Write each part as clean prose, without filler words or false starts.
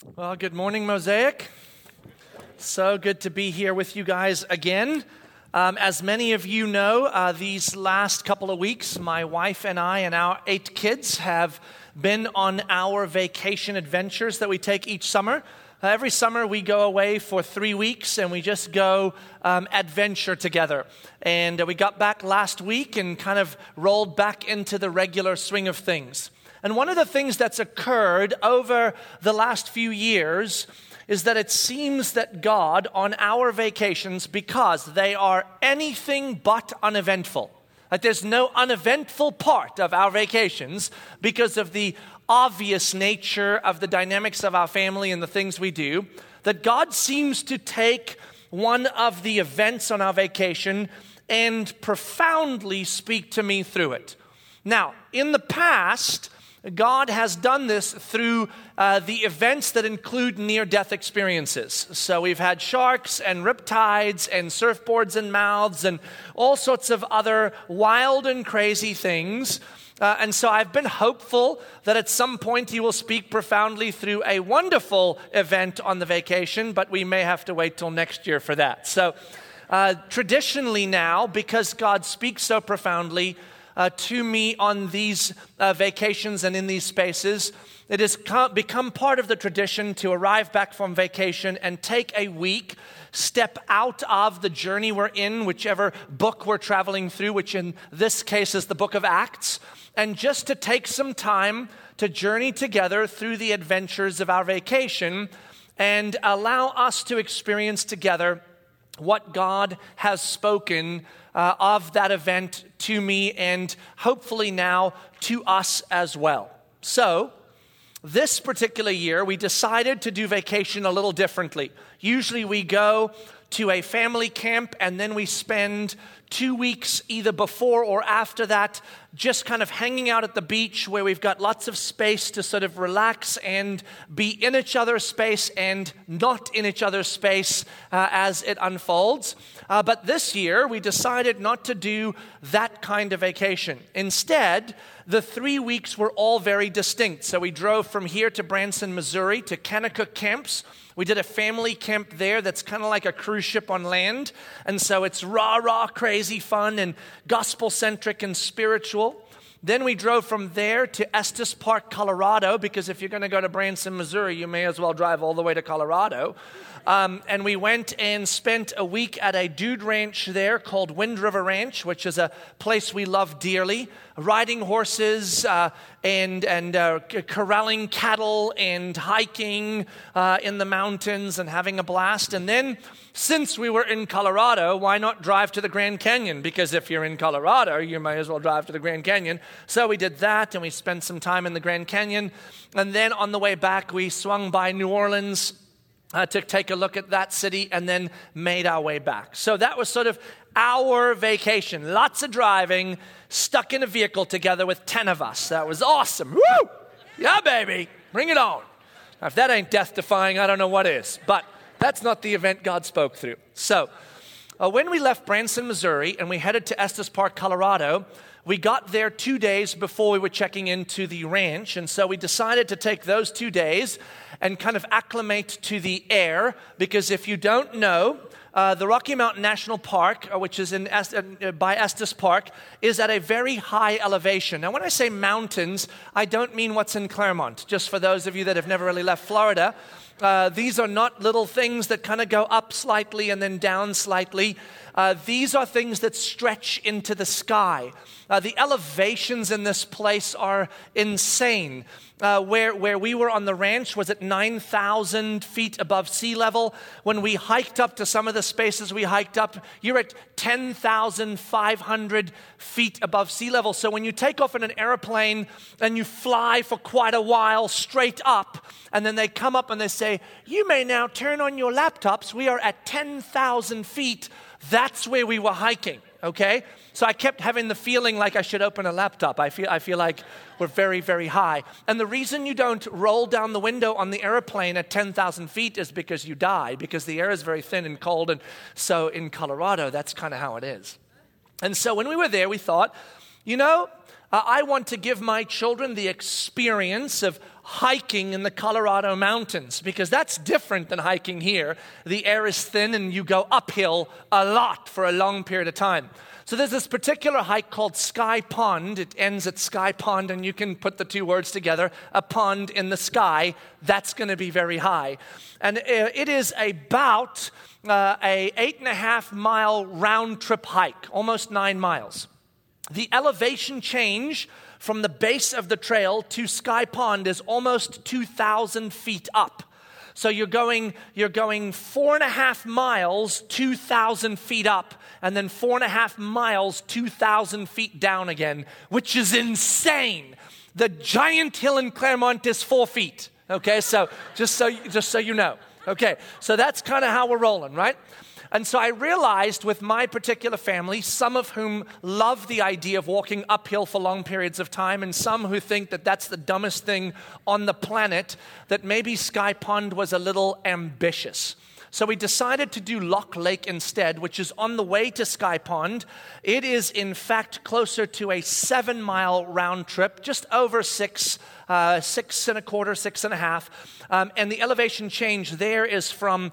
Well, good morning, Mosaic. So good to be here with you guys again. As many of you know, these last couple of weeks, my wife and I and our 8 kids have been on our vacation adventures that we take each summer. Every summer we go away for 3 weeks and we just go adventure together. And we got back last week and kind of rolled back into the regular swing of things. And one of the things that's occurred over the last few years is that it seems that God on our vacations, because they are anything but uneventful, like there's no uneventful part of our vacations because of the obvious nature of the dynamics of our family and the things we do, that God seems to take one of the events on our vacation and profoundly speak to me through it. Now, in the past, God has done this through the events that include near-death experiences. So we've had sharks and riptides and surfboards and mouths and all sorts of other wild and crazy things. And so I've been hopeful that at some point He will speak profoundly through a wonderful event on the vacation, but we may have to wait till next year for that. So traditionally now, because God speaks so profoundly to me on these vacations and in these spaces, it has become part of the tradition to arrive back from vacation and take a week, step out of the journey we're in, whichever book we're traveling through, which in this case is the book of Acts, and just to take some time to journey together through the adventures of our vacation and allow us to experience together what God has spoken of that event to me and hopefully now to us as well. So, this particular year, we decided to do vacation a little differently. Usually we go to a family camp and then we spend 2 weeks either before or after that just kind of hanging out at the beach where we've got lots of space to sort of relax and be in each other's space and not in each other's space as it unfolds. But this year, we decided not to do that kind of vacation. Instead, the 3 weeks were all very distinct. So we drove from here to Branson, Missouri to Kanakuk Camps. We did a family camp there that's kind of like a cruise ship on land. And so it's rah, crazy fun and gospel-centric and spiritual. Then we drove from there to Estes Park, Colorado, because if you're going to go to Branson, Missouri, you may as well drive all the way to Colorado. And we went and spent a week at a dude ranch there called Wind River Ranch, which is a place we love dearly, riding horses and corralling cattle and hiking in the mountains and having a blast. And then, since we were in Colorado, why not drive to the Grand Canyon? Because if you're in Colorado, you may as well drive to the Grand Canyon. So we did that, and we spent some time in the Grand Canyon. And then on the way back, we swung by New Orleans to take a look at that city and then made our way back. So that was sort of our vacation. Lots of driving, stuck in a vehicle together with 10 of us. That was awesome. Woo! Yeah, baby. Bring it on. Now, if that ain't death-defying, I don't know what is. But that's not the event God spoke through. So when we left Branson, Missouri, and we headed to Estes Park, Colorado, we got there 2 days before we were checking into the ranch, and so we decided to take those 2 days and kind of acclimate to the air, because if you don't know, the Rocky Mountain National Park, which is by Estes Park, is at a very high elevation. Now, when I say mountains, I don't mean what's in Claremont. Just for those of you that have never really left Florida, these are not little things that kind of go up slightly and then down slightly. These are things that stretch into the sky. The elevations in this place are insane. Where we were on the ranch was at 9,000 feet above sea level. When we hiked up to some of the spaces we hiked up, you're at 10,500 feet above sea level. So when you take off in an airplane and you fly for quite a while straight up, and then they come up and they say, you may now turn on your laptops. We are at 10,000 feet. That's where we were hiking, okay? So I kept having the feeling like I should open a laptop. I feel like we're very, very high. And the reason you don't roll down the window on the airplane at 10,000 feet is because you die, because the air is very thin and cold. And so in Colorado, that's kind of how it is. And so when we were there, we thought, I want to give my children the experience of hiking in the Colorado mountains, because that's different than hiking here. The air is thin and you go uphill a lot for a long period of time. So there's this particular hike called Sky Pond. It ends at Sky Pond, and you can put the two words together, a pond in the sky. That's going to be very high. And it is about a 8.5-mile round-trip hike, almost 9 miles. The elevation change from the base of the trail to Sky Pond is almost 2,000 feet up. So you're going 4.5 miles, 2,000 feet up, and then 4.5 miles, 2,000 feet down again, which is insane. The giant hill in Claremont is 4 feet. Okay, so just so you know. Okay, so that's kind of how we're rolling, right? And so I realized with my particular family, some of whom love the idea of walking uphill for long periods of time, and some who think that that's the dumbest thing on the planet, that maybe Sky Pond was a little ambitious. So we decided to do Lock Lake instead, which is on the way to Sky Pond. It is, in fact, closer to a 7-mile round trip, just over 6.25, 6.5. And the elevation change there is from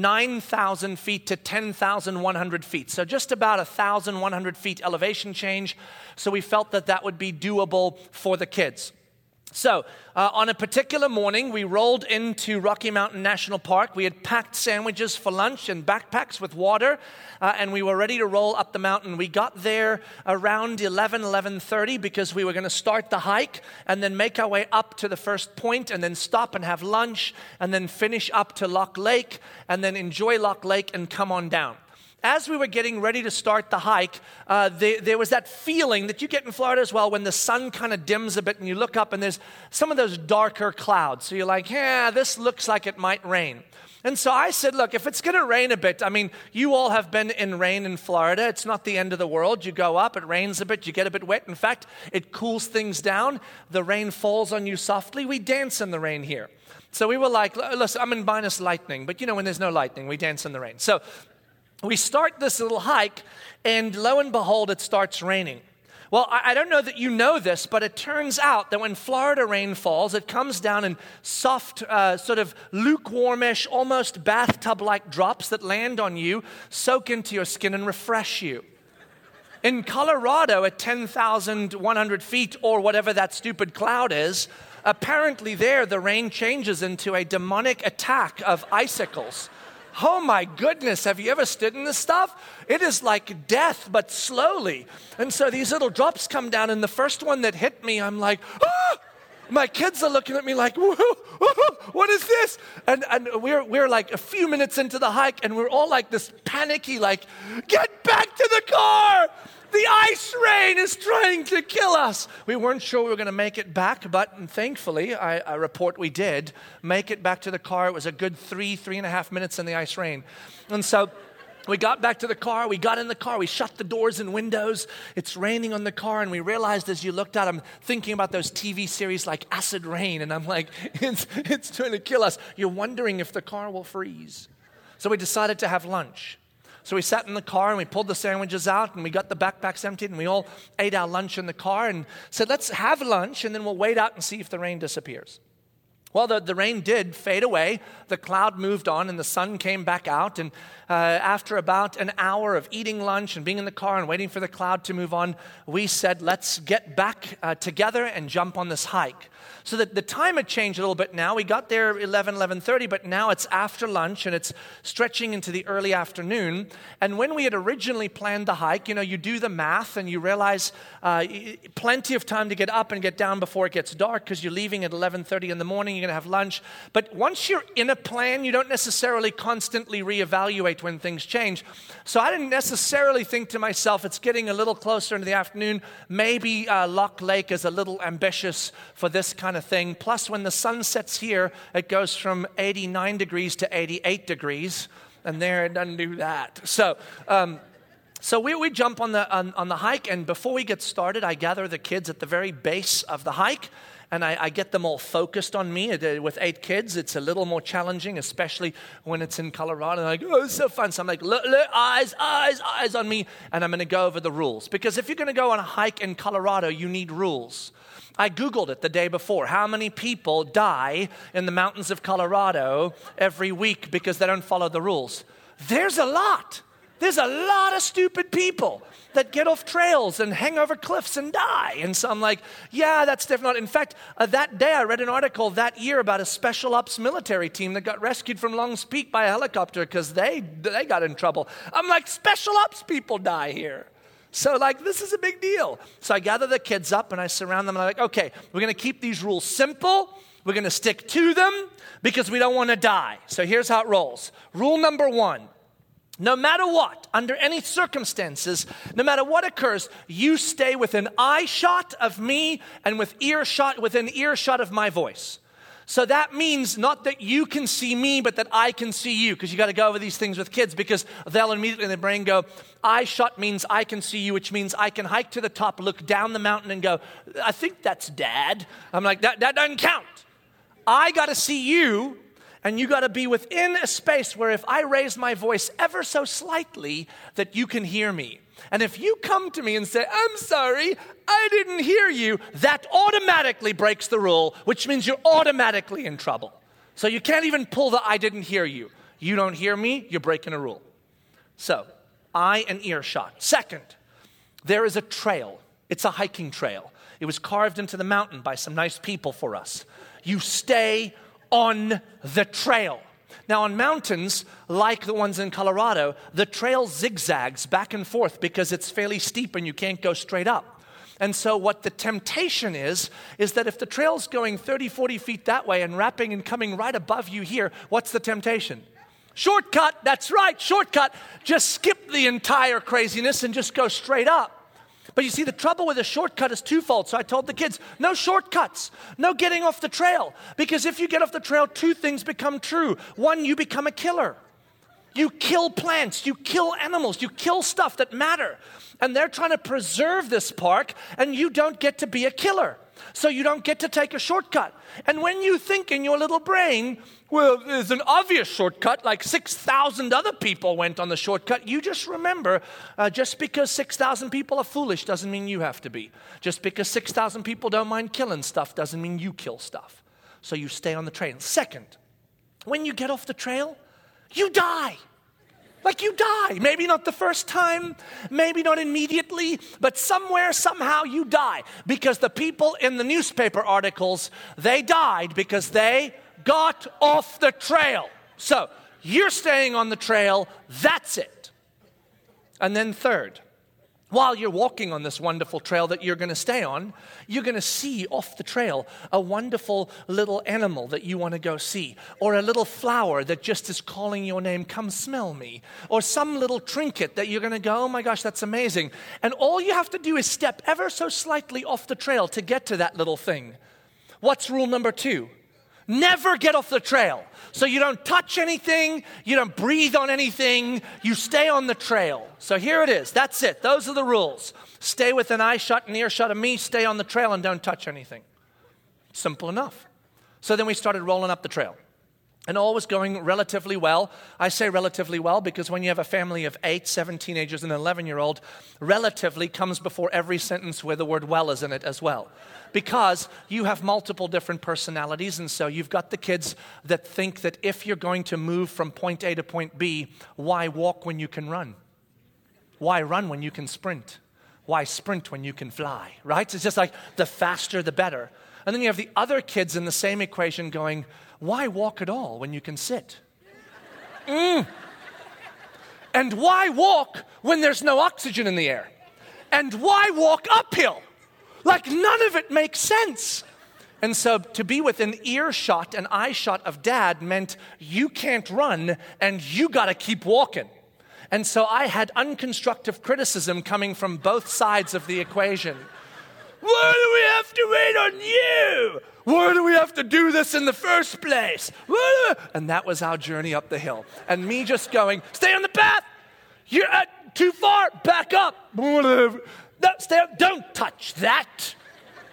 9,000 feet to 10,100 feet. So just about 1,100 feet elevation change. So we felt that that would be doable for the kids. So, on a particular morning, we rolled into Rocky Mountain National Park. We had packed sandwiches for lunch and backpacks with water, and we were ready to roll up the mountain. We got there around 11:30 because we were going to start the hike and then make our way up to the first point and then stop and have lunch and then finish up to Lock Lake and then enjoy Lock Lake and come on down. As we were getting ready to start the hike, there was that feeling that you get in Florida as well when the sun kind of dims a bit and you look up and there's some of those darker clouds. So you're like, yeah, this looks like it might rain. And so I said, look, if it's going to rain a bit, I mean, you all have been in rain in Florida. It's not the end of the world. You go up, it rains a bit, you get a bit wet. In fact, it cools things down. The rain falls on you softly. We dance in the rain here. So we were like, listen, I'm in minus lightning, but you know when there's no lightning, we dance in the rain. So we start this little hike, and lo and behold, it starts raining. Well, I don't know that you know this, but it turns out that when Florida rain falls, it comes down in soft, sort of lukewarmish, almost bathtub-like drops that land on you, soak into your skin, and refresh you. In Colorado, at 10,100 feet, or whatever that stupid cloud is, apparently there the rain changes into a demonic attack of icicles. Oh my goodness, have you ever stood in this stuff? It is like death, but slowly. And so these little drops come down, and the first one that hit me, I'm like, ah! My kids are looking at me like, whoa, what is this? And we're like a few minutes into the hike, and we're all like this panicky, like, get back to the car! The ice rain is trying to kill us. We weren't sure we were going to make it back, but thankfully, I report we did make it back to the car. It was a good 3.5 minutes in the ice rain. And so we got back to the car. We got in the car. We shut the doors and windows. It's raining on the car, and we realized as you looked out, I'm thinking about those TV series like Acid Rain, and I'm like, it's trying to kill us. You're wondering if the car will freeze. So we decided to have lunch. So we sat in the car and we pulled the sandwiches out and we got the backpacks emptied and we all ate our lunch in the car and said, let's have lunch and then we'll wait out and see if the rain disappears. Well, the rain did fade away. The cloud moved on and the sun came back out. And after about an hour of eating lunch and being in the car and waiting for the cloud to move on, we said, let's get back together and jump on this hike. So that the time had changed a little bit now. We got there 11:30, but now it's after lunch and it's stretching into the early afternoon. And when we had originally planned the hike, you do the math and you realize plenty of time to get up and get down before it gets dark because you're leaving at 11:30 in the morning, you're going to have lunch. But once you're in a plan, you don't necessarily constantly reevaluate when things change. So I didn't necessarily think to myself, it's getting a little closer into the afternoon. Maybe Lock Lake is a little ambitious for this kind of thing. Plus, when the sun sets here, it goes from 89 degrees to 88 degrees, and there it doesn't do that. So we jump on the hike, and before we get started, I gather the kids at the very base of the hike, and I get them all focused on me. With 8 kids, it's a little more challenging, especially when it's in Colorado. They're like, oh, it's so fun. So I'm like, look, eyes on me, and I'm going to go over the rules. Because if you're going to go on a hike in Colorado, you need rules. I Googled it the day before. How many people die in the mountains of Colorado every week because they don't follow the rules? There's a lot. There's a lot of stupid people that get off trails and hang over cliffs and die. And so I'm like, yeah, that's definitely not. In fact, that day I read an article that year about a special ops military team that got rescued from Long's Peak by a helicopter because they got in trouble. I'm like, special ops people die here. So like, this is a big deal. So I gather the kids up and I surround them and I'm like, okay, we're going to keep these rules simple. We're going to stick to them because we don't want to die. So here's how it rolls. Rule number 1. No matter what, under any circumstances, no matter what occurs, you stay within eye shot of me and within earshot of my voice. So that means not that you can see me, but that I can see you. Because you got to go over these things with kids because they'll immediately in their brain go, eye shot means I can see you, which means I can hike to the top, look down the mountain and go, I think that's Dad. I'm like, that doesn't count. I got to see you. And you got to be within a space where if I raise my voice ever so slightly, that you can hear me. And if you come to me and say, I'm sorry, I didn't hear you, that automatically breaks the rule, which means you're automatically in trouble. So you can't even pull the I didn't hear you. You don't hear me, you're breaking a rule. So, eye and earshot. Second, there is a trail. It's a hiking trail. It was carved into the mountain by some nice people for us. You stay on the trail. Now on mountains, like the ones in Colorado, the trail zigzags back and forth because it's fairly steep and you can't go straight up. And so what the temptation is that if the trail's going 30, 40 feet that way and wrapping and coming right above you here, what's the temptation? Shortcut, that's right, shortcut. Just skip the entire craziness and just go straight up. But you see, the trouble with a shortcut is twofold. So I told the kids, no shortcuts, no getting off the trail. Because if you get off the trail, 2 things become true. 1, you become a killer. You kill plants, you kill animals, you kill stuff that matter. And they're trying to preserve this park, and you don't get to be a killer. So you don't get to take a shortcut. And when you think in your little brain, well, there's an obvious shortcut, like 6,000 other people went on the shortcut, you just remember, just because 6,000 people are foolish doesn't mean you have to be. Just because 6,000 people don't mind killing stuff doesn't mean you kill stuff. So you stay on the trail. Second, when you get off the trail, you die. Like you die. Maybe not the first time, maybe not immediately, but somewhere, somehow you die. Because the people in the newspaper articles, they died because they got off the trail. So you're staying on the trail, that's it. And then third, while you're walking on this wonderful trail that you're going to stay on, you're going to see off the trail a wonderful little animal that you want to go see, or a little flower that just is calling your name, come smell me, or some little trinket that you're going to go, oh my gosh, that's amazing. And all you have to do is step ever so slightly off the trail to get to that little thing. What's rule number 2? Never get off the trail. So you don't touch anything, you don't breathe on anything, you stay on the trail. So here it is, that's it, those are the rules. Stay with an eye shot and earshot of me, stay on the trail and don't touch anything. Simple enough. So then we started rolling up the trail. And all was going relatively well. I say relatively well because when you have a family of 8, 7 teenagers and an 11-year-old, relatively comes before every sentence where the word well is in it as well. Because you have multiple different personalities, and so you've got the kids that think that if you're going to move from point A to point B, why walk when you can run? Why run when you can sprint? Why sprint when you can fly, right? It's just like the faster, the better. And then you have the other kids in the same equation going, why walk at all when you can sit? And why walk when there's no oxygen in the air? And why walk uphill? Like none of it makes sense. And so to be within earshot and eye shot of Dad meant you can't run and you got to keep walking. And so I had unconstructive criticism coming from both sides of the equation. Why do we have to wait on you? Why do we have to do this in the first place? And that was our journey up the hill. And me just going, stay on the path. You're too far. Back up. No, stay up. Don't touch that.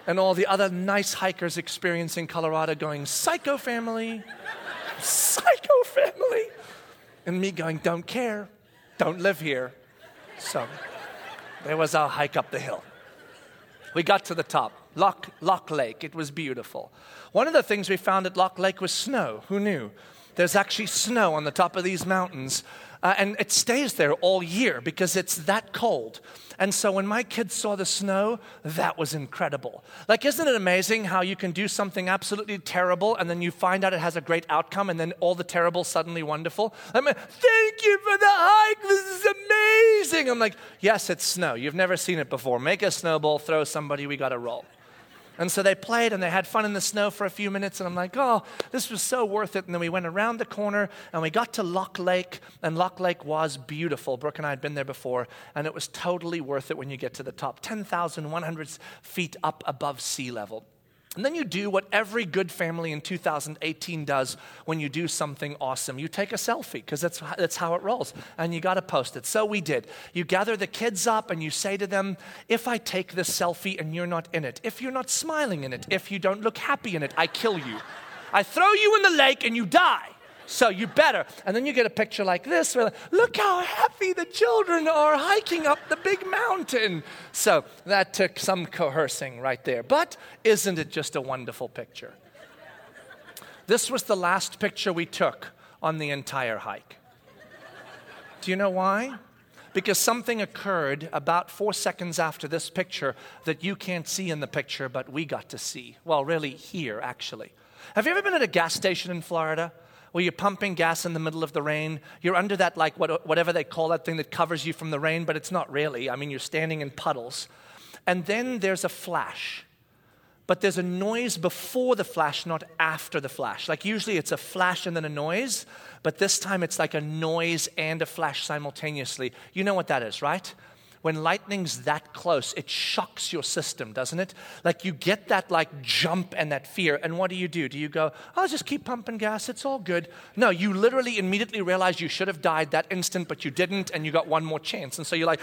And all the other nice hikers experiencing Colorado going, psycho family, psycho family. And me going, don't care, don't live here. So there was our hike up the hill. We got to the top, Lock Lake. It was beautiful. One of the things we found at Lock Lake was snow. Who knew? There's actually snow on the top of these mountains. And it stays there all year because it's that cold. And so when my kids saw the snow, that was incredible. Like, isn't it amazing how you can do something absolutely terrible and then you find out it has a great outcome and then all the terrible suddenly wonderful? I mean, thank you for the hike. This is amazing. I'm like, yes, it's snow. You've never seen it before. Make a snowball, throw somebody, we got to roll. And so they played and they had fun in the snow for a few minutes. And I'm like, oh, this was so worth it. And then we went around the corner and we got to Lock Lake. And Lock Lake was beautiful. Brooke and I had been there before. And it was totally worth it when you get to the top. 10,100 feet up above sea level. And then you do what every good family in 2018 does when you do something awesome. You take a selfie because that's how it rolls. And you got to post it. So we did. You gather the kids up and you say to them, if I take this selfie and you're not in it, if you're not smiling in it, if you don't look happy in it, I kill you. I throw you in the lake and you die. So you better. And then you get a picture like this. Where, look how happy the children are hiking up the big mountain. So that took some coercing right there. But isn't it just a wonderful picture? This was the last picture we took on the entire hike. Do you know why? Because something occurred about 4 seconds after this picture that you can't see in the picture, but we got to see. Well, really here, actually. Have you ever been at a gas station in Florida where you're pumping gas in the middle of the rain? You're under that, like, whatever they call that thing that covers you from the rain, but it's not really. I mean, you're standing in puddles. And then there's a flash. But there's a noise before the flash, not after the flash. Like, usually it's a flash and then a noise, but this time it's like a noise and a flash simultaneously. You know what that is, right? When lightning's that close, it shocks your system, doesn't it? Like, you get that, like, jump and that fear. And what do? Do you go, oh, just keep pumping gas, it's all good? No, you literally immediately realize you should have died that instant, but you didn't, and you got one more chance. And so you're like,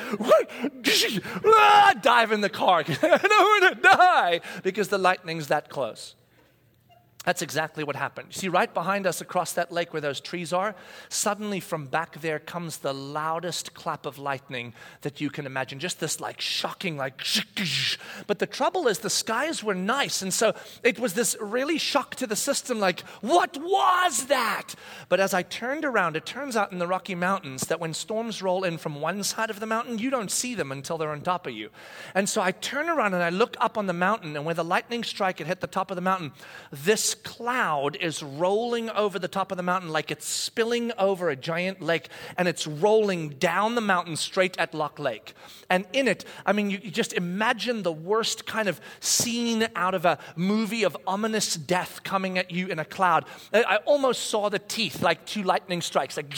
dive in the car. I don't want to die because the lightning's that close. That's exactly what happened. See, right behind us across that lake where those trees are, suddenly from back there comes the loudest clap of lightning that you can imagine. Just this like shocking, like, but the trouble is the skies were nice. And so it was this really shock to the system, like, what was that? But as I turned around, it turns out in the Rocky Mountains that when storms roll in from one side of the mountain, you don't see them until they're on top of you. And so I turn around and I look up on the mountain, and where the lightning strike had hit the top of the mountain, this cloud is rolling over the top of the mountain like it's spilling over a giant lake, and it's rolling down the mountain straight at Lock Lake. And in it, I mean, you just imagine the worst kind of scene out of a movie of ominous death coming at you in a cloud. I almost saw the teeth like two lightning strikes, like,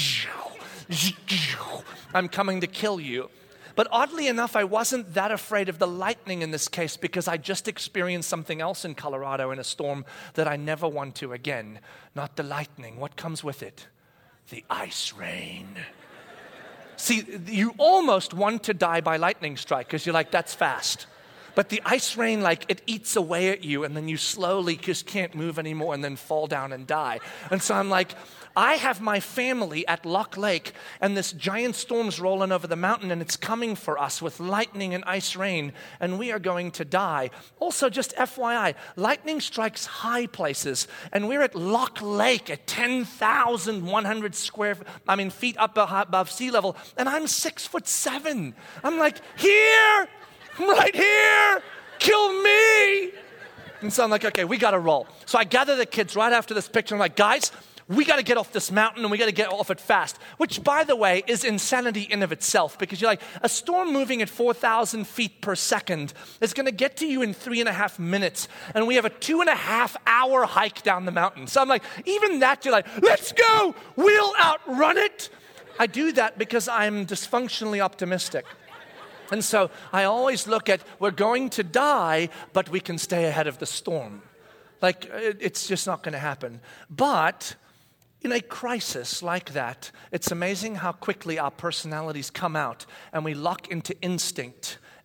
I'm coming to kill you. But oddly enough, I wasn't that afraid of the lightning in this case because I just experienced something else in Colorado in a storm that I never want to again. Not the lightning. What comes with it? The ice rain. See, you almost want to die by lightning strike because you're like, that's fast. But the ice rain, like, it eats away at you, and then you slowly just can't move anymore and then fall down and die. And so I'm like, I have my family at Lock Lake, and this giant storm's rolling over the mountain, and it's coming for us with lightning and ice rain, and we are going to die. Also, just FYI, lightning strikes high places, and we're at Lock Lake at 10,100 feet up above sea level, and I'm 6'7". I'm like, here, right here, kill me. And so I'm like, okay, we got to roll. So I gather the kids right after this picture. I'm like, guys, we got to get off this mountain, and we got to get off it fast, which, by the way, is insanity in of itself, because you're like, a storm moving at 4,000 feet per second is going to get to you in 3.5 minutes, and we have a 2.5-hour hike down the mountain. So I'm like, even that, you're like, let's go, we'll outrun it. I do that because I'm dysfunctionally optimistic. And so I always look at, we're going to die, but we can stay ahead of the storm. Like, it's just not going to happen. But in a crisis like that, it's amazing how quickly our personalities come out and we lock into instinct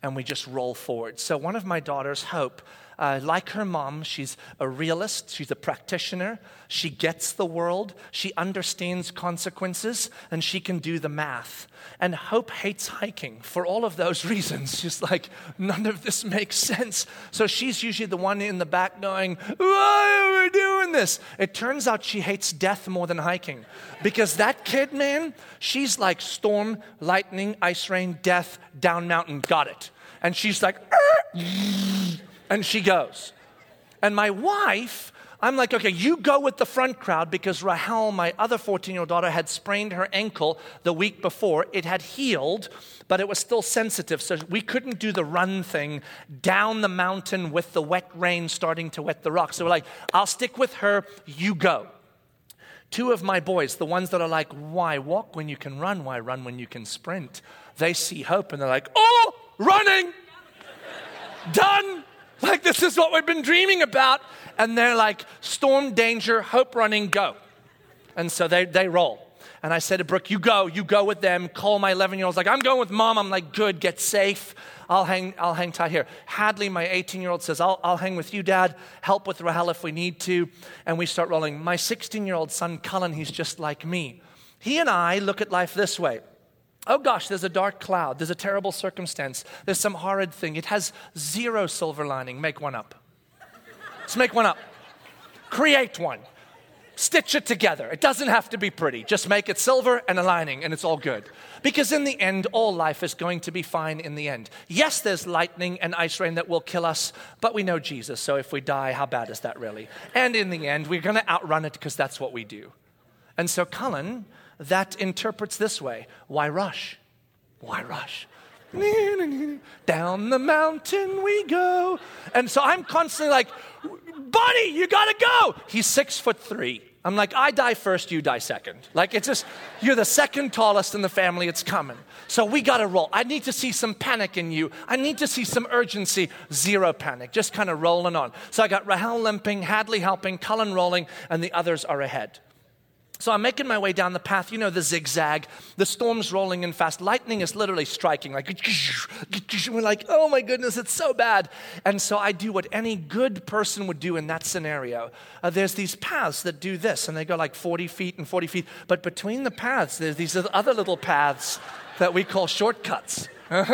and we just roll forward. So one of my daughters, Hope, like her mom, she's a realist, she's a practitioner, she gets the world, she understands consequences, and she can do the math. And Hope hates hiking for all of those reasons. She's like, none of this makes sense. So she's usually the one in the back going, why are we doing this? It turns out she hates death more than hiking. Because that kid, man, she's like storm, lightning, ice rain, death, down mountain, got it. And she's like, and she goes. And my wife, I'm like, okay, you go with the front crowd because Rahel, my other 14-year-old daughter, had sprained her ankle the week before. It had healed, but it was still sensitive, so we couldn't do the run thing down the mountain with the wet rain starting to wet the rocks. So we're like, I'll stick with her, you go. Two of my boys, the ones that are like, why walk when you can run? Why run when you can sprint? They see Hope and they're like, oh, running, done. Like, this is what we've been dreaming about. And they're like, storm, danger, Hope running, go. And so they roll. And I said to Brooke, you go with them. Call my 11-year-old. Like, I'm going with mom. I'm like, good, get safe. I'll hang tight here. Hadley, my 18-year-old, says, I'll hang with you, Dad. Help with Rahel if we need to. And we start rolling. My 16-year-old son, Cullen, he's just like me. He and I look at life this way. Oh gosh, there's a dark cloud. There's a terrible circumstance. There's some horrid thing. It has zero silver lining. Make one up. Let's make one up. Create one. Stitch it together. It doesn't have to be pretty. Just make it silver and a lining, and it's all good. Because in the end, all life is going to be fine in the end. Yes, there's lightning and ice rain that will kill us, but we know Jesus, so if we die, how bad is that really? And in the end, we're going to outrun it because that's what we do. And so Cullen, that interprets this way. Why rush? Why rush? Down the mountain we go. And so I'm constantly like, buddy, you gotta go. He's 6'3". I'm like, I die first, you die second. Like, it's just, you're the second tallest in the family, it's coming. So we gotta roll. I need to see some panic in you. I need to see some urgency. Zero panic, just kind of rolling on. So I got Rahel limping, Hadley helping, Cullen rolling, and the others are ahead. So I'm making my way down the path, you know, the zigzag. The storm's rolling in fast. Lightning is literally striking. Like, we're like, oh my goodness, it's so bad. And so I do what any good person would do in that scenario. There's these paths that do this, and they go like 40 feet and 40 feet. But between the paths, there's these other little paths that we call shortcuts.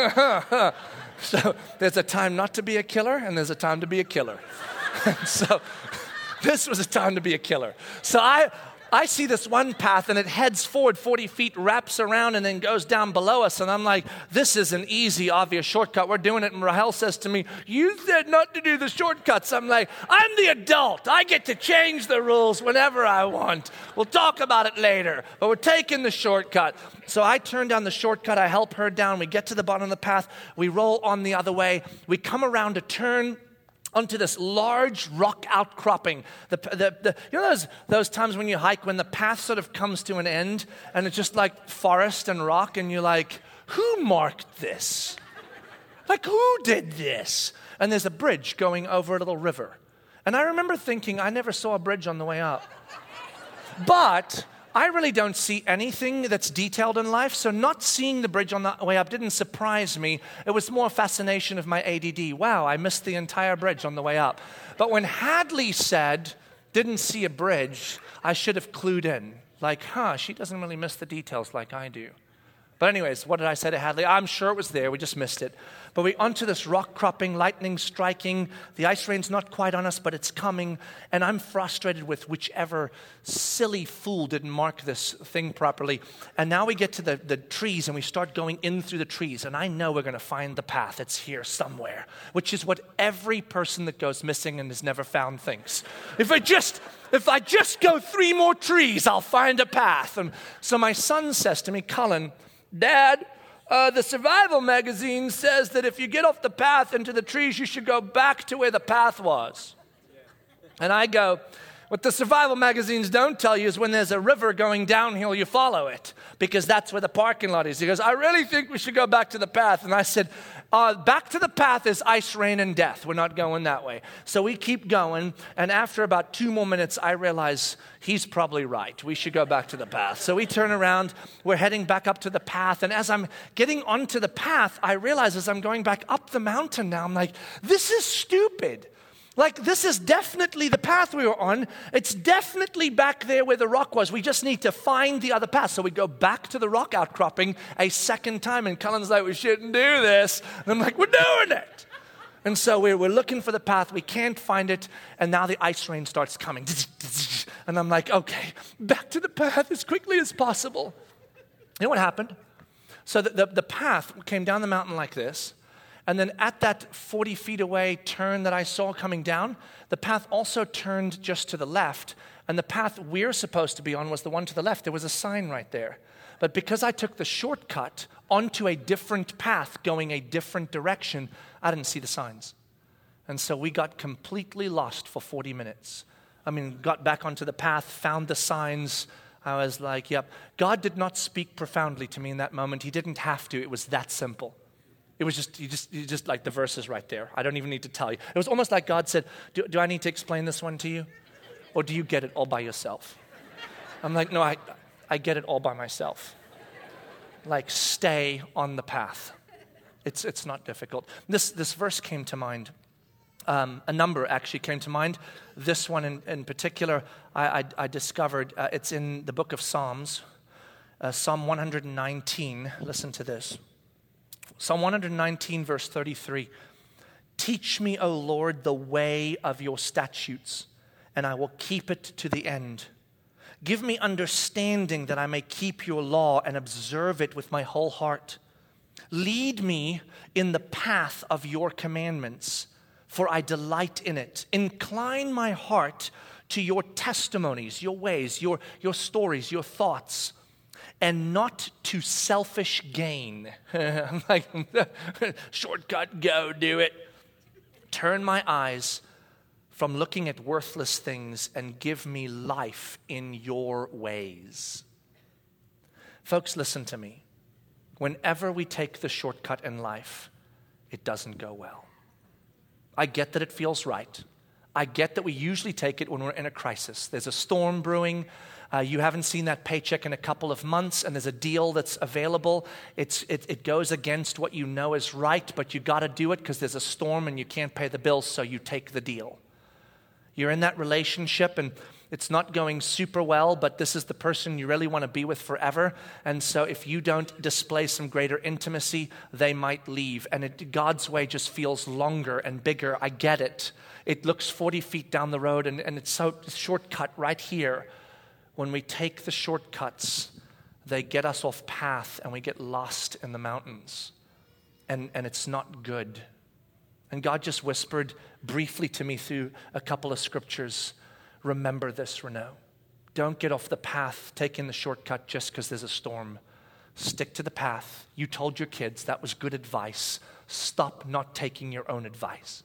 So there's a time not to be a killer, and there's a time to be a killer. So this was a time to be a killer. So I see this one path and it heads forward 40 feet, wraps around, and then goes down below us. And I'm like, this is an easy, obvious shortcut. We're doing it. And Rahel says to me, you said not to do the shortcuts. I'm like, I'm the adult. I get to change the rules whenever I want. We'll talk about it later. But we're taking the shortcut. So I turn down the shortcut. I help her down. We get to the bottom of the path. We roll on the other way. We come around a turn onto this large rock outcropping. You know those times when you hike when the path sort of comes to an end and it's just like forest and rock and you're like, who marked this? Like, who did this? And there's a bridge going over a little river. And I remember thinking, I never saw a bridge on the way up. But I really don't see anything that's detailed in life, so not seeing the bridge on the way up didn't surprise me. It was more a fascination of my ADD. Wow, I missed the entire bridge on the way up. But when Hadley said, didn't see a bridge, I should have clued in. Like, she doesn't really miss the details like I do. But anyways, what did I say to Hadley? I'm sure it was there, we just missed it. But we onto this rock cropping, lightning striking. The ice rain's not quite on us, but it's coming. And I'm frustrated with whichever silly fool didn't mark this thing properly. And now we get to the trees and we start going in through the trees. And I know we're going to find the path. It's here somewhere, which is what every person that goes missing and is never found thinks. If I just go 3 more trees, I'll find a path. And so my son says to me, Cullen, Dad, the survival magazine says that if you get off the path into the trees, you should go back to where the path was. And I go, What the survival magazines don't tell you is when there's a river going downhill, you follow it, because that's where the parking lot is. He goes, I really think we should go back to the path. And I said, back to the path is ice, rain, and death. We're not going that way. So we keep going, and after about 2 more minutes, I realize he's probably right. We should go back to the path. So we turn around, we're heading back up to the path, and as I'm getting onto the path, I realize as I'm going back up the mountain now, I'm like, this is stupid. Like, this is definitely the path we were on. It's definitely back there where the rock was. We just need to find the other path. So we go back to the rock outcropping a second time. And Cullen's like, we shouldn't do this. And I'm like, we're doing it. And so we're looking for the path. We can't find it. And now the ice rain starts coming. And I'm like, okay, back to the path as quickly as possible. You know what happened? So the path came down the mountain like this. And then at that 40 feet away turn that I saw coming down, the path also turned just to the left. And the path we're supposed to be on was the one to the left. There was a sign right there. But because I took the shortcut onto a different path going a different direction, I didn't see the signs. And so we got completely lost for 40 minutes. Got back onto the path, found the signs. I was like, yep. God did not speak profoundly to me in that moment. He didn't have to. It was that simple. It was you just like the verses right there. I don't even need to tell you. It was almost like God said, do I need to explain this one to you? Or do you get it all by yourself? I'm like, no, I get it all by myself. Like, stay on the path. It's not difficult. This verse came to mind. A number actually came to mind. This one in particular, I discovered. It's in the book of Psalms, Psalm 119. Listen to this. Psalm 119, verse 33. Teach me, O Lord, the way of your statutes, and I will keep it to the end. Give me understanding that I may keep your law and observe it with my whole heart. Lead me in the path of your commandments, for I delight in it. Incline my heart to your testimonies, your ways, your stories, your thoughts, and not to selfish gain. I'm like, shortcut, go do it. Turn my eyes from looking at worthless things and give me life in your ways. Folks, listen to me. Whenever we take the shortcut in life, it doesn't go well. I get that it feels right. I get that we usually take it when we're in a crisis. There's a storm brewing. You haven't seen that paycheck in a couple of months, and there's a deal that's available. It goes against what you know is right, but you got to do it because there's a storm and you can't pay the bills, so you take the deal. You're in that relationship, and it's not going super well, but this is the person you really want to be with forever. And so if you don't display some greater intimacy, they might leave. And God's way just feels longer and bigger. I get it. It looks 40 feet down the road, and it's so shortcut right here. When we take the shortcuts, they get us off path and we get lost in the mountains. And it's not good. And God just whispered briefly to me through a couple of scriptures, remember this, Renault. Don't get off the path taking the shortcut just because there's a storm. Stick to the path. You told your kids that was good advice. Stop not taking your own advice.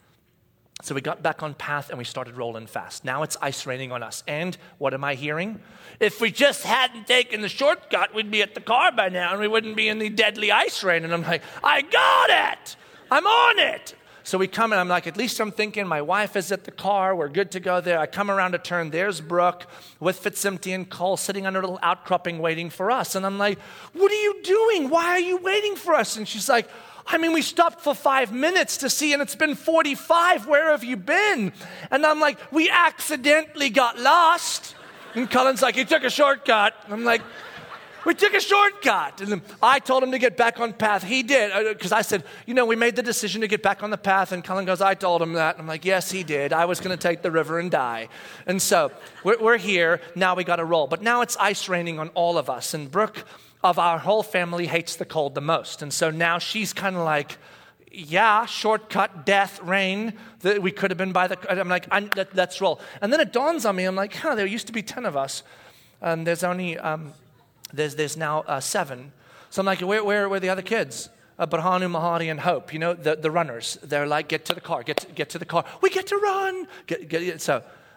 So we got back on path and we started rolling fast. Now it's ice raining on us. And what am I hearing? If we just hadn't taken the shortcut, we'd be at the car by now and we wouldn't be in the deadly ice rain. And I'm like, I got it. I'm on it. So we come and I'm like, at least I'm thinking my wife is at the car. We're good to go there. I come around a turn. There's Brooke with Fitzsimmons and Cole sitting under a little outcropping waiting for us. And I'm like, what are you doing? Why are you waiting for us? And she's like, we stopped for 5 minutes to see, and it's been 45. Where have you been? And I'm like, we accidentally got lost. And Cullen's like, you took a shortcut. I'm like, we took a shortcut. And then I told him to get back on path. He did, because I said, we made the decision to get back on the path. And Cullen goes, I told him that. And I'm like, yes, he did. I was going to take the river and die. And so we're here. Now we got to roll. But now it's ice raining on all of us. And Brooke, of our whole family, hates the cold the most. And so now she's kind of like, yeah, shortcut, death, rain. We could have been by the... I'm like, let's roll. And then it dawns on me. I'm like, there used to be 10 of us. There's only... There's now 7. So I'm like, where are the other kids? Barhanu, Mahadi, and Hope. The runners. They're like, get to the car, get to the car. We get to run. So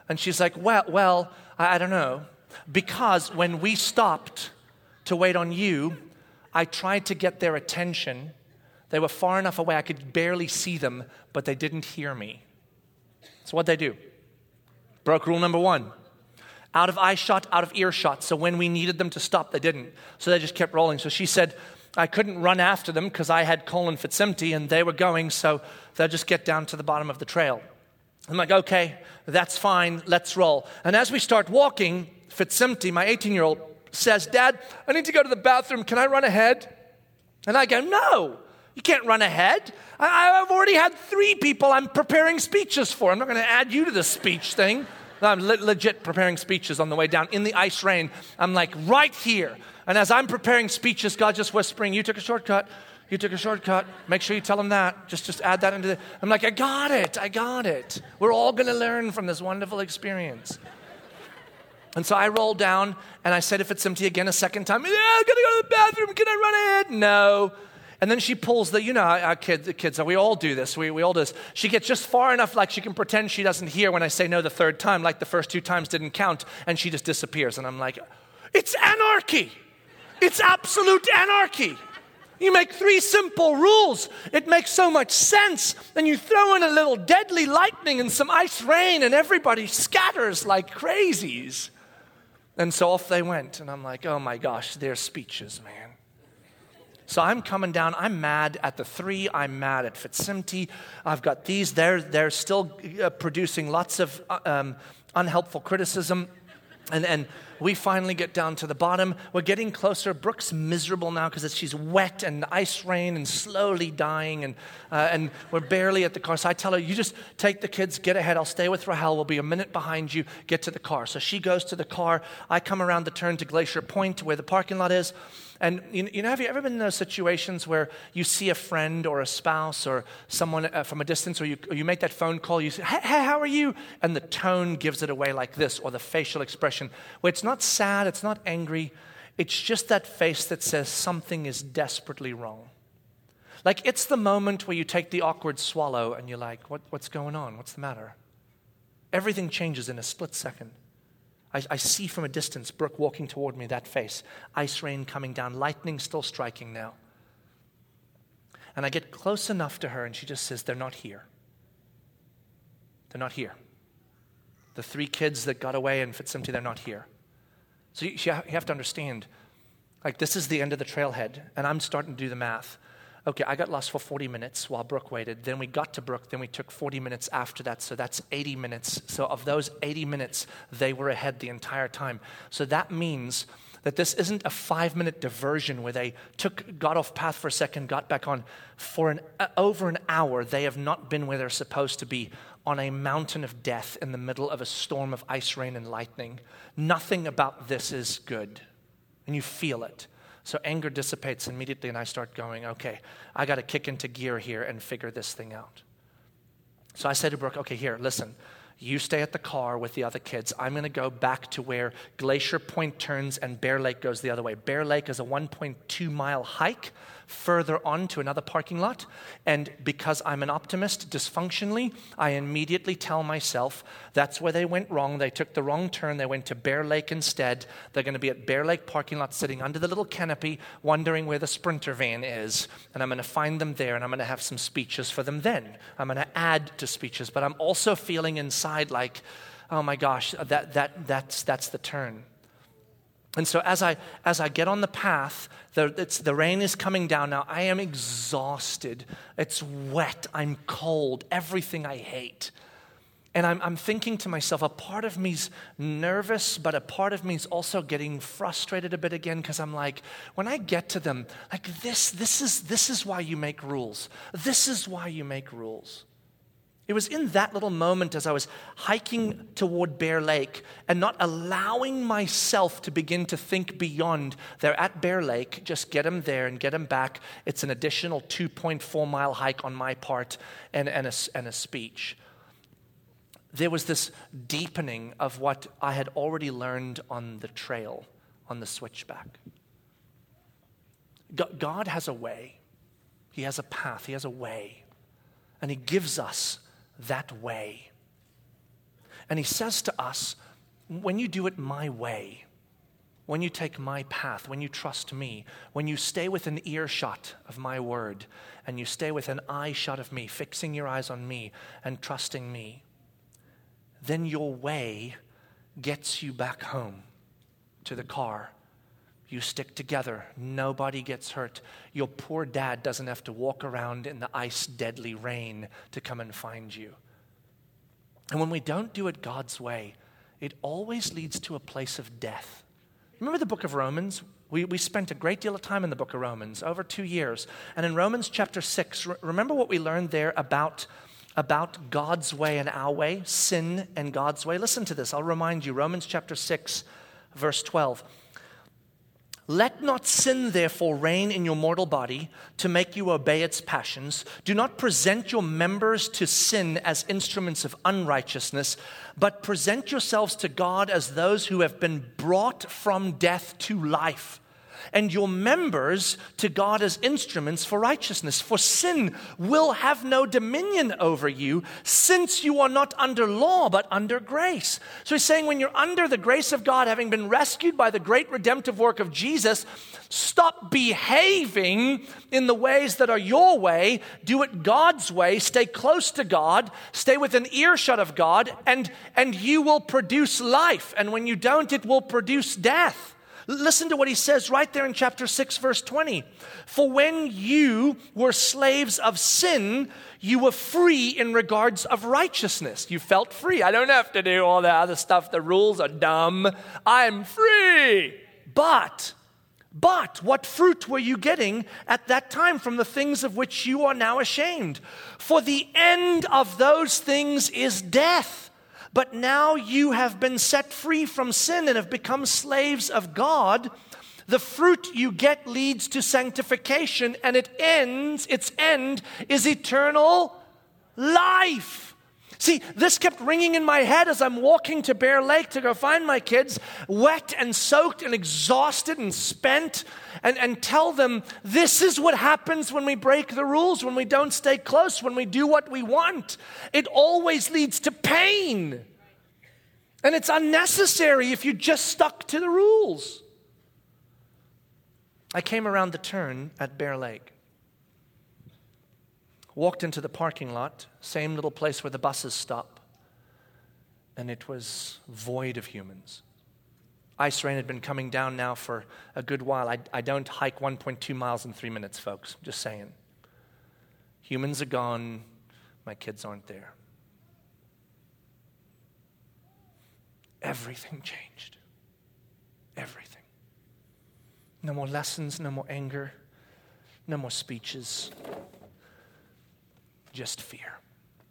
And she's like, well, I don't know. Because when we stopped to wait on you, I tried to get their attention. They were far enough away I could barely see them, but they didn't hear me. So what'd they do? Broke rule number 1. Out of eyeshot, out of earshot. So when we needed them to stop, they didn't. So they just kept rolling. So she said, I couldn't run after them because I had Colin Fitzempty and they were going, so they'll just get down to the bottom of the trail. I'm like, okay, that's fine, let's roll. And as we start walking, Fitzempty, my 18-year-old, says, Dad, I need to go to the bathroom. Can I run ahead? And I go, no, you can't run ahead. I've already had 3 people I'm preparing speeches for. I'm not going to add you to the speech thing. No, I'm legit preparing speeches on the way down in the ice rain. I'm like right here. And as I'm preparing speeches, God's just whispering, you took a shortcut. You took a shortcut. Make sure you tell them that. Just add that into the... I'm like, I got it. We're all going to learn from this wonderful experience. And so I rolled down and I said, if it's empty again a second time, yeah, I'm going to go to the bathroom. Can I run ahead? No. And then she pulls our kids, we all do this. We all do this. She gets just far enough like she can pretend she doesn't hear when I say no the 3rd time, like the first 2 times didn't count, and she just disappears. And I'm like, it's anarchy. It's absolute anarchy. You make 3 simple rules. It makes so much sense. Then you throw in a little deadly lightning and some ice rain and everybody scatters like crazies. And so off they went. And I'm like, oh my gosh, their speeches, man. So I'm coming down. I'm mad at the 3. I'm mad at Fitzempty. I've got these. They're still producing lots of unhelpful criticism. And we finally get down to the bottom. We're getting closer. Brooke's miserable now because she's wet and ice rain and slowly dying. And we're barely at the car. So I tell her, you just take the kids, get ahead. I'll stay with Rahel. We'll be a minute behind you. Get to the car. So she goes to the car. I come around the turn to Glacier Point where the parking lot is. And you know, have you ever been in those situations where you see a friend or a spouse or someone from a distance, or you make that phone call, you say, hey, how are you? And the tone gives it away like this, or the facial expression, where it's not sad, it's not angry, it's just that face that says something is desperately wrong. Like it's the moment where you take the awkward swallow and you're like, what's going on? What's the matter? Everything changes in a split second. I see from a distance Brooke walking toward me, that face. Ice rain coming down, lightning still striking now. And I get close enough to her and she just says, they're not here. They're not here. The 3 kids that got away in Fitzempty, they're not here. So you have to understand, like this is the end of the trailhead and I'm starting to do the math. Okay, I got lost for 40 minutes while Brooke waited. Then we got to Brooke. Then we took 40 minutes after that. So that's 80 minutes. So of those 80 minutes, they were ahead the entire time. So that means that this isn't a 5-minute diversion where they got off path for a second, got back on. For over an hour, they have not been where they're supposed to be, on a mountain of death in the middle of a storm of ice, rain, and lightning. Nothing about this is good. And you feel it. So anger dissipates immediately and I start going, okay, I got to kick into gear here and figure this thing out. So I say to Brooke, okay, here, listen. You stay at the car with the other kids. I'm going to go back to where Glacier Point turns and Bear Lake goes the other way. Bear Lake is a 1.2-mile hike further on to another parking lot. And because I'm an optimist, dysfunctionally, I immediately tell myself that's where they went wrong. They took the wrong turn. They went to Bear Lake instead. They're going to be at Bear Lake parking lot sitting under the little canopy wondering where the Sprinter van is. And I'm going to find them there and I'm going to have some speeches for them then. I'm going to add to speeches. But I'm also feeling inside like, oh my gosh, that's the turn. And so as I get on the path, the rain is coming down now. I am exhausted. It's wet. I'm cold. Everything I hate. And I'm thinking to myself, a part of me's nervous, but a part of me's also getting frustrated a bit again because I'm like, when I get to them, like this is why you make rules. This is why you make rules. It was in that little moment as I was hiking toward Bear Lake and not allowing myself to begin to think beyond, they're at Bear Lake, just get them there and get them back. It's an additional 2.4-mile hike on my part and a speech. There was this deepening of what I had already learned on the trail, on the switchback. God has a way. He has a path. He has a way. And He gives us that way. And he says to us, when you do it my way, when you take my path, when you trust me, when you stay within earshot of my word, and you stay within eye shot of me, fixing your eyes on me and trusting me, then your way gets you back home to the car. You stick together. Nobody gets hurt. Your poor dad doesn't have to walk around in the ice deadly rain to come and find you. And when we don't do it God's way, it always leads to a place of death. Remember the book of Romans? We spent a great deal of time in the book of Romans, over 2 years. And in Romans chapter 6, remember what we learned there about God's way and our way, sin and God's way? Listen to this. I'll remind you. Romans chapter 6, verse 12. Let not sin, therefore, reign in your mortal body to make you obey its passions. Do not present your members to sin as instruments of unrighteousness, but present yourselves to God as those who have been brought from death to life, and your members to God as instruments for righteousness. For sin will have no dominion over you, since you are not under law, but under grace. So he's saying when you're under the grace of God, having been rescued by the great redemptive work of Jesus, stop behaving in the ways that are your way. Do it God's way. Stay close to God. Stay within earshot of God, and you will produce life. And when you don't, it will produce death. Listen to what he says right there in chapter 6, verse 20. For when you were slaves of sin, you were free in regards of righteousness. You felt free. I don't have to do all the other stuff. The rules are dumb. I'm free. But what fruit were you getting at that time from the things of which you are now ashamed? For the end of those things is death. But now you have been set free from sin and have become slaves of God. The fruit you get leads to sanctification, and its end is eternal life. See, this kept ringing in my head as I'm walking to Bear Lake to go find my kids, wet and soaked and exhausted and spent, and tell them this is what happens when we break the rules, when we don't stay close, when we do what we want. It always leads to pain. And it's unnecessary if you just stuck to the rules. I came around the turn at Bear Lake. Walked into the parking lot, same little place where the buses stop, and it was void of humans. Ice rain had been coming down now for a good while. I don't hike 1.2 miles in 3 minutes, folks. Just saying. Humans are gone. My kids aren't there. Everything changed. Everything. No more lessons, no more anger, no more speeches. Just fear.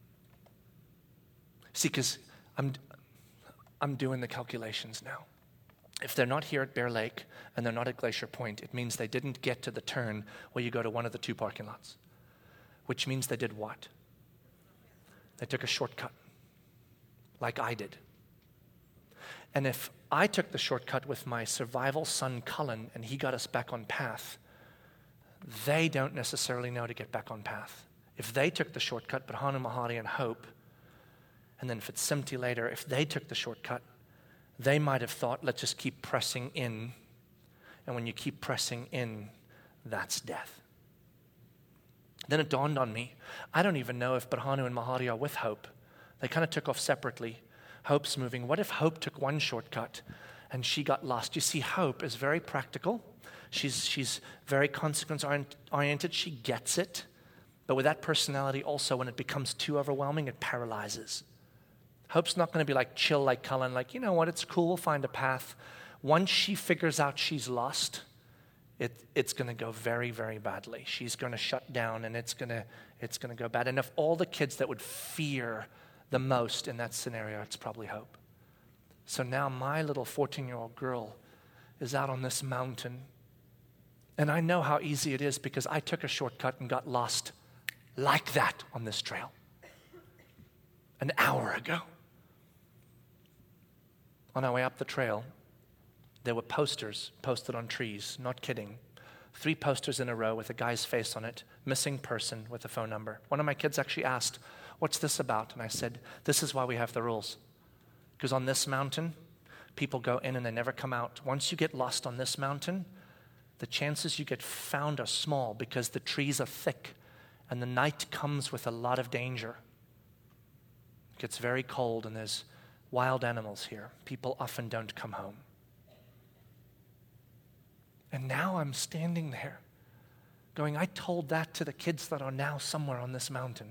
See, because I'm doing the calculations now. If they're not here at Bear Lake and they're not at Glacier Point, it means they didn't get to the turn where you go to one of the 2 parking lots. Which means they did what? They took a shortcut, like I did. And if I took the shortcut with my survival son, Cullen, and he got us back on path, they don't necessarily know to get back on path. If they took the shortcut, but Hanu, Mahadi, and Hope, and then Fitsimti later, if they took the shortcut, they might have thought, let's just keep pressing in. And when you keep pressing in, that's death. Then it dawned on me, I don't even know if Barhanu and Mahadi are with Hope. They kind of took off separately. Hope's moving. What if Hope took one shortcut and she got lost? You see, Hope is very practical. She's very consequence-oriented. She gets it. But with that personality also, when it becomes too overwhelming, it paralyzes. Hope's not going to be like chill like Cullen, like, you know what, it's cool, we'll find a path. Once she figures out she's lost, it's going to go very, very badly. She's going to shut down, and it's going to go bad. And of all the kids that would fear the most in that scenario, it's probably Hope. So now my little 14-year-old girl is out on this mountain, and I know how easy it is because I took a shortcut and got lost like that on this trail an hour ago. On our way up the trail, there were posters posted on trees, not kidding. 3 posters in a row with a guy's face on it, missing person with a phone number. One of my kids actually asked, what's this about? And I said, this is why we have the rules. Because on this mountain, people go in and they never come out. Once you get lost on this mountain, the chances you get found are small because the trees are thick and the night comes with a lot of danger. It gets very cold and there's wild animals here. People often don't come home. And now I'm standing there going, I told that to the kids that are now somewhere on this mountain.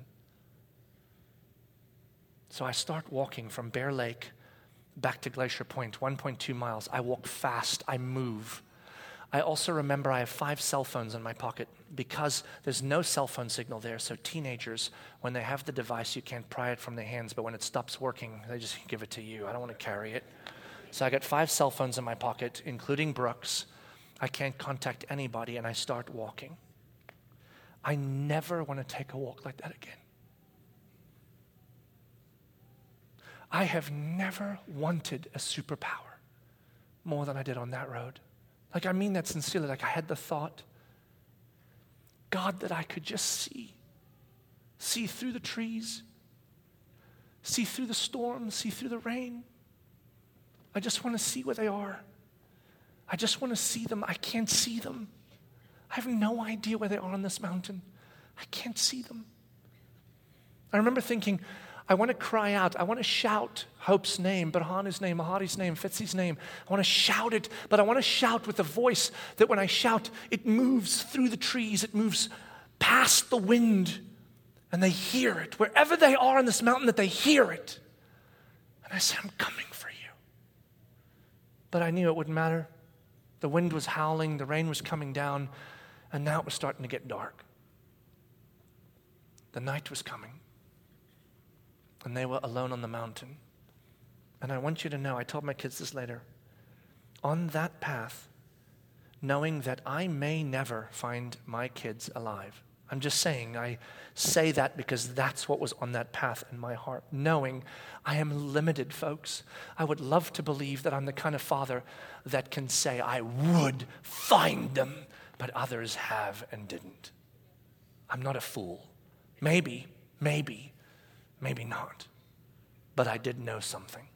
So I start walking from Bear Lake back to Glacier Point, 1.2 miles. I walk fast, I move. I also remember I have 5 cell phones in my pocket because there's no cell phone signal there. So teenagers, when they have the device, you can't pry it from their hands, but when it stops working, they just give it to you. I don't want to carry it. So I got 5 cell phones in my pocket, including Brooks. I can't contact anybody, and I start walking. I never want to take a walk like that again. I have never wanted a superpower more than I did on that road. Like, I mean that sincerely. Like, I had the thought, God, that I could just see through the trees, see through the storm, see through the rain. I just want to see where they are. I just want to see them. I can't see them. I have no idea where they are on this mountain. I can't see them. I remember thinking, I want to cry out. I want to shout Hope's name, Barhanu's name, Mahadi's name, Fitzy's name. I want to shout it, but I want to shout with a voice that when I shout, it moves through the trees. It moves past the wind, and they hear it. Wherever they are on this mountain, that they hear it. And I said, I'm coming for you. But I knew it wouldn't matter. The wind was howling, the rain was coming down, and now it was starting to get dark. The night was coming. And they were alone on the mountain. And I want you to know, I told my kids this later, on that path, knowing that I may never find my kids alive. I'm just saying, I say that because that's what was on that path in my heart. Knowing I am limited, folks. I would love to believe that I'm the kind of father that can say I would find them, but others have and didn't. I'm not a fool. Maybe not. But I did know something.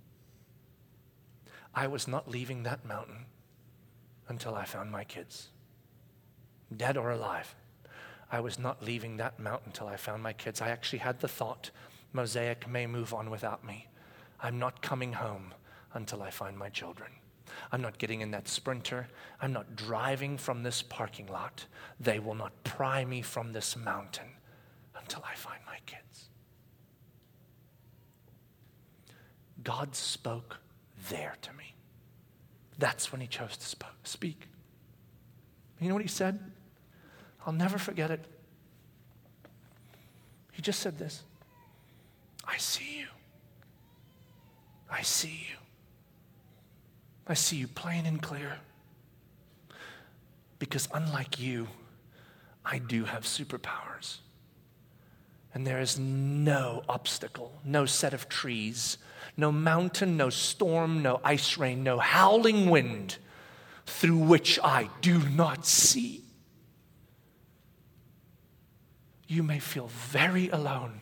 I was not leaving that mountain until I found my kids. Dead or alive. I was not leaving that mountain until I found my kids. I actually had the thought, Mosaic may move on without me. I'm not coming home until I find my children. I'm not getting in that Sprinter. I'm not driving from this parking lot. They will not pry me from this mountain until I find my kids. God spoke there to me. That's when he chose to speak. You know what he said? I'll never forget it. He just said this. I see you. I see you. I see you plain and clear. Because unlike you, I do have superpowers. And there is no obstacle, no set of trees, no mountain, no storm, no ice rain, no howling wind through which I do not see. You may feel very alone,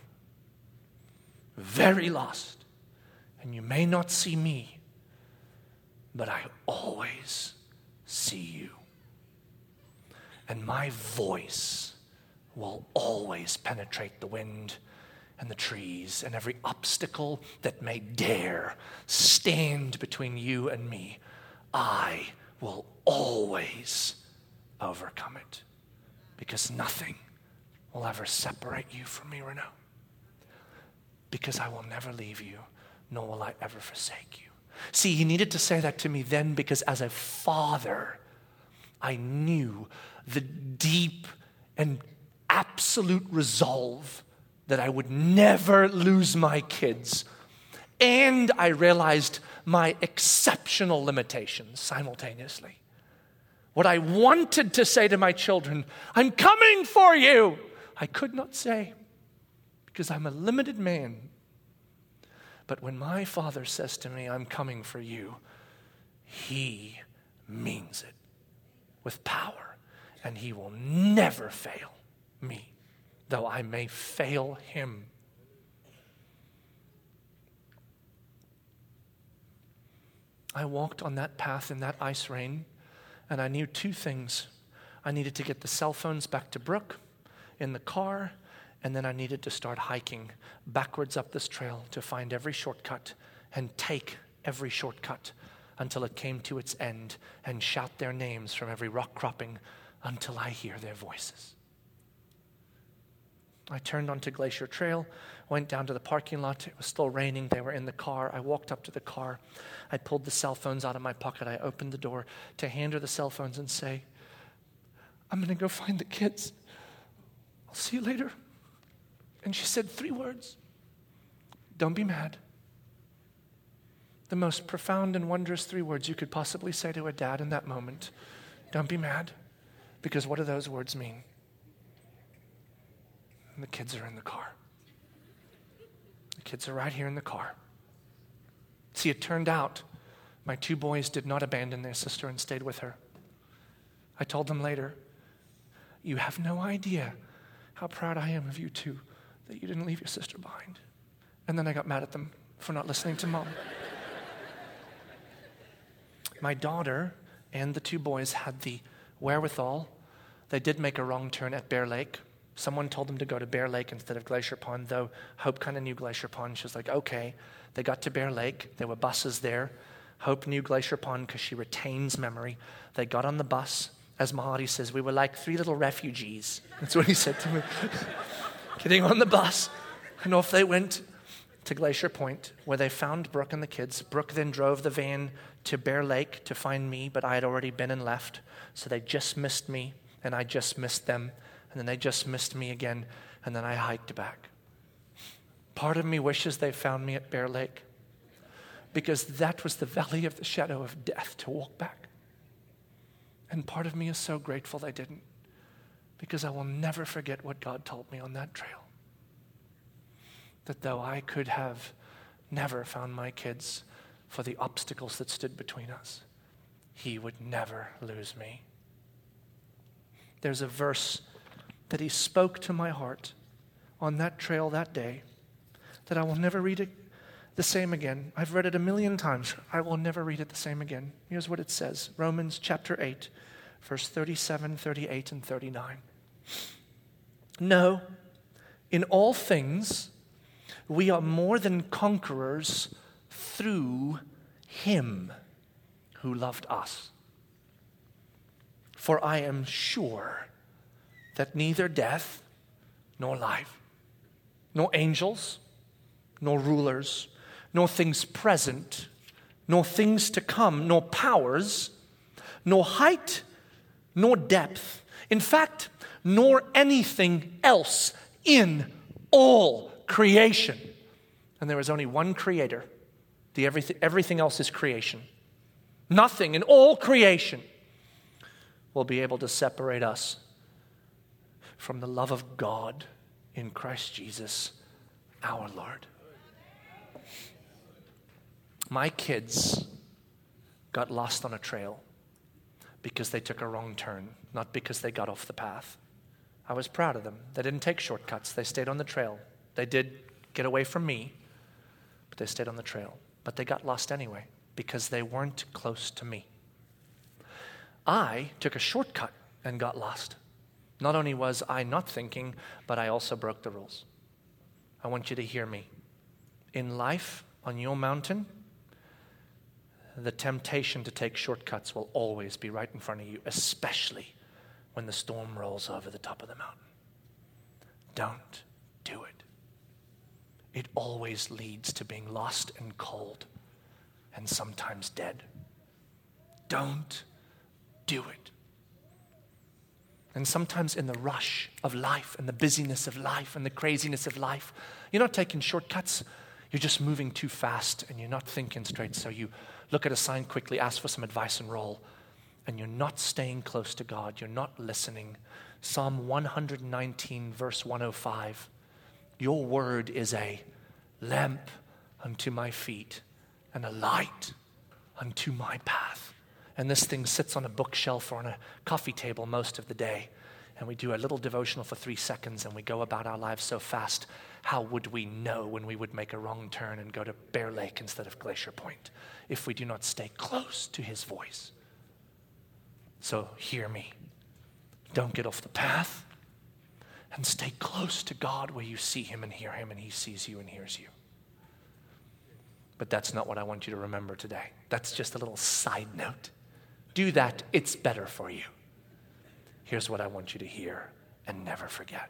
very lost, and you may not see me, but I always see you. And my voice will always penetrate the wind and the trees and every obstacle that may dare stand between you and me. I will always overcome it, because nothing will ever separate you from me, Renault. Because I will never leave you, nor will I ever forsake you. See, he needed to say that to me then because as a father, I knew the deep and absolute resolve that I would never lose my kids. And I realized my exceptional limitations simultaneously. What I wanted to say to my children, I'm coming for you, I could not say because I'm a limited man. But when my father says to me, I'm coming for you, he means it with power, and he will never fail me, though I may fail him. I walked on that path in that ice rain, and I knew two things. I needed to get the cell phones back to Brooke in the car, and then I needed to start hiking backwards up this trail to find every shortcut and take every shortcut until it came to its end and shout their names from every rock cropping until I hear their voices. I turned onto Glacier Trail, went down to the parking lot. It was still raining. They were in the car. I walked up to the car. I pulled the cell phones out of my pocket. I opened the door to hand her the cell phones and say, I'm going to go find the kids. I'll see you later. And she said 3 words. Don't be mad. The most profound and wondrous 3 words you could possibly say to a dad in that moment. Don't be mad. Because what do those words mean? And the kids are in the car. The kids are right here in the car. See, it turned out my 2 boys did not abandon their sister and stayed with her. I told them later, you have no idea how proud I am of you 2 that you didn't leave your sister behind. And then I got mad at them for not listening to mom. My daughter and the 2 boys had the wherewithal. They did make a wrong turn at Bear Lake. Someone told them to go to Bear Lake instead of Glacier Pond, though Hope kind of knew Glacier Pond. She was like, okay. They got to Bear Lake. There were buses there. Hope knew Glacier Pond because she retains memory. They got on the bus. As Mahadi says, we were like 3 little refugees. That's what he said to me. Getting on the bus. And off they went to Glacier Point, where they found Brooke and the kids. Brooke then drove the van to Bear Lake to find me, but I had already been and left. So they just missed me, and I just missed them. And then they just missed me again, and then I hiked back. Part of me wishes they found me at Bear Lake, because that was the valley of the shadow of death to walk back. And part of me is so grateful they didn't, because I will never forget what God told me on that trail. That though I could have never found my kids for the obstacles that stood between us, He would never lose me. There's a verse that He spoke to my heart on that trail that day that I will never read it the same again. I've read it 1,000,000 times. I will never read it the same again. Here's what it says. Romans chapter 8, verse 37, 38, and 39. No, in all things, we are more than conquerors through Him who loved us. For I am sure that neither death, nor life, nor angels, nor rulers, nor things present, nor things to come, nor powers, nor height, nor depth, in fact, nor anything else in all creation. And there is only one creator. Everything else is creation. Nothing in all creation will be able to separate us from the love of God in Christ Jesus, our Lord. My kids got lost on a trail because they took a wrong turn, not because they got off the path. I was proud of them. They didn't take shortcuts. They stayed on the trail. They did get away from me, but they stayed on the trail. But they got lost anyway because they weren't close to me. I took a shortcut and got lost. Not only was I not thinking, but I also broke the rules. I want you to hear me. In life, on your mountain, the temptation to take shortcuts will always be right in front of you, especially when the storm rolls over the top of the mountain. Don't do it. It always leads to being lost and cold and sometimes dead. Don't do it. And sometimes in the rush of life and the busyness of life and the craziness of life, you're not taking shortcuts. You're just moving too fast and you're not thinking straight. So you look at a sign quickly, ask for some advice and roll. And you're not staying close to God. You're not listening. Psalm 119, verse 105. Your word is a lamp unto my feet and a light unto my path. And this thing sits on a bookshelf or on a coffee table most of the day. And we do a little devotional for 3 seconds and we go about our lives so fast. How would we know when we would make a wrong turn and go to Bear Lake instead of Glacier Point if we do not stay close to his voice? So hear me. Don't get off the path, and stay close to God where you see him and hear him and he sees you and hears you. But that's not what I want you to remember today. That's just a little side note. Do that. It's better for you. Here's what I want you to hear and never forget.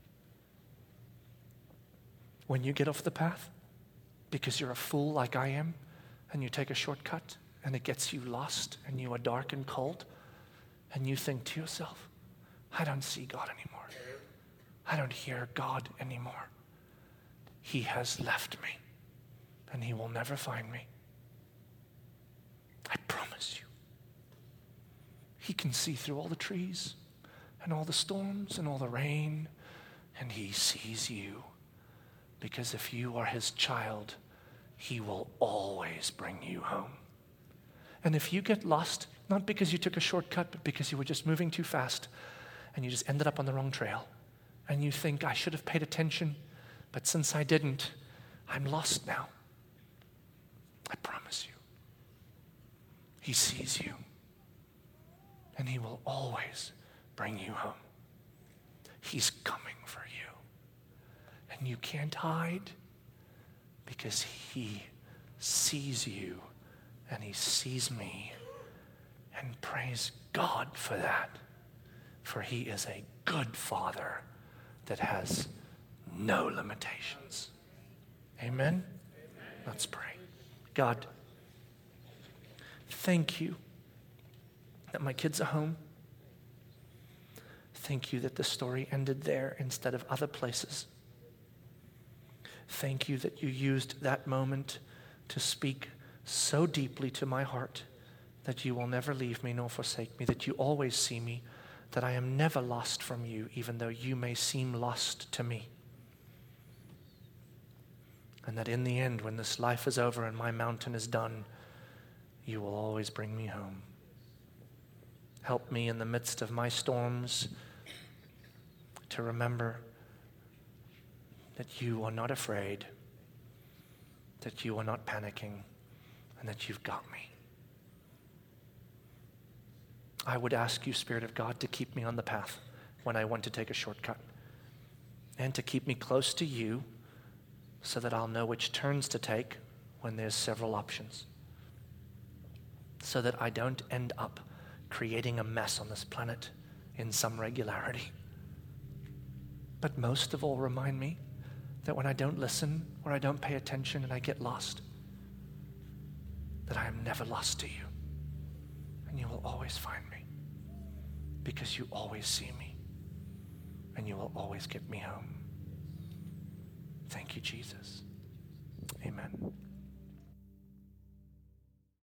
When you get off the path, because you're a fool like I am, and you take a shortcut, and it gets you lost, and you are dark and cold, and you think to yourself, I don't see God anymore. I don't hear God anymore. He has left me, and he will never find me. I promise you. He can see through all the trees, and all the storms, and all the rain, and he sees you. Because if you are his child, he will always bring you home. And if you get lost, not because you took a shortcut, but because you were just moving too fast, and you just ended up on the wrong trail, and you think, I should have paid attention, but since I didn't, I'm lost now. I promise you, he sees you, and he will always bring you home. He's coming for you. And you can't hide because he sees you and he sees me. And praise God for that. For he is a good father that has no limitations. Amen? Let's pray. God, thank you that my kids are home. Thank you that the story ended there instead of other places. Thank you that you used that moment to speak so deeply to my heart that you will never leave me nor forsake me, that you always see me, that I am never lost from you, even though you may seem lost to me. And that in the end, when this life is over and my mountain is done, you will always bring me home. Help me in the midst of my storms to remember that you are not afraid, that you are not panicking, and that you've got me. I would ask you, Spirit of God, to keep me on the path when I want to take a shortcut, and to keep me close to you so that I'll know which turns to take when there's several options, so that I don't end up creating a mess on this planet in some regularity. But most of all, remind me that when I don't listen or I don't pay attention and I get lost, that I am never lost to you. And you will always find me because you always see me and you will always get me home. Thank you, Jesus. Amen.